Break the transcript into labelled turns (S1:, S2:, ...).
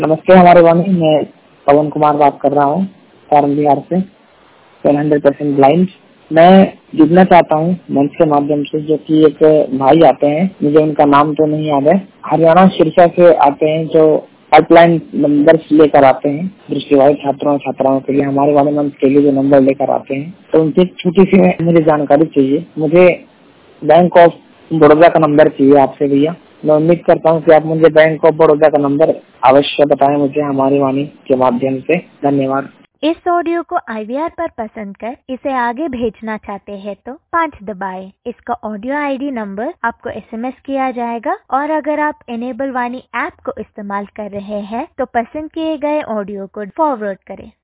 S1: नमस्ते हमारे वाणी, मैं पवन कुमार बात कर रहा हूँ फॉर्म बिहार से 100% ब्लाइंड। मैं जुड़ना चाहता हूँ मंच के माध्यम से, जो कि एक भाई आते हैं, मुझे उनका नाम तो नहीं याद है, हरियाणा सिरसा से आते हैं, जो हेल्पलाइन नंबर लेकर आते हैं दृष्टिबाधित छात्रों और छात्राओं के लिए। हमारे वाले मंच के लिए जो नंबर लेकर आते हैं, तो उनसे छोटी सी मुझे जानकारी चाहिए। मुझे बैंक ऑफ बड़ौदा का नंबर चाहिए आपसे भैया। मैं उम्मीद करता हूँ कि आप मुझे बैंक ऑफ बड़ौदा का नंबर अवश्य बताएं मुझे हमारी वाणी के माध्यम से। धन्यवाद।
S2: इस ऑडियो को IVR पर पसंद कर इसे आगे भेजना चाहते हैं तो 5 दबाएं। इसका ऑडियो ID नंबर आपको SMS किया जाएगा, और अगर आप इनेबल वाणी ऐप को इस्तेमाल कर रहे हैं तो पसंद किए गए ऑडियो को फॉरवर्ड करें।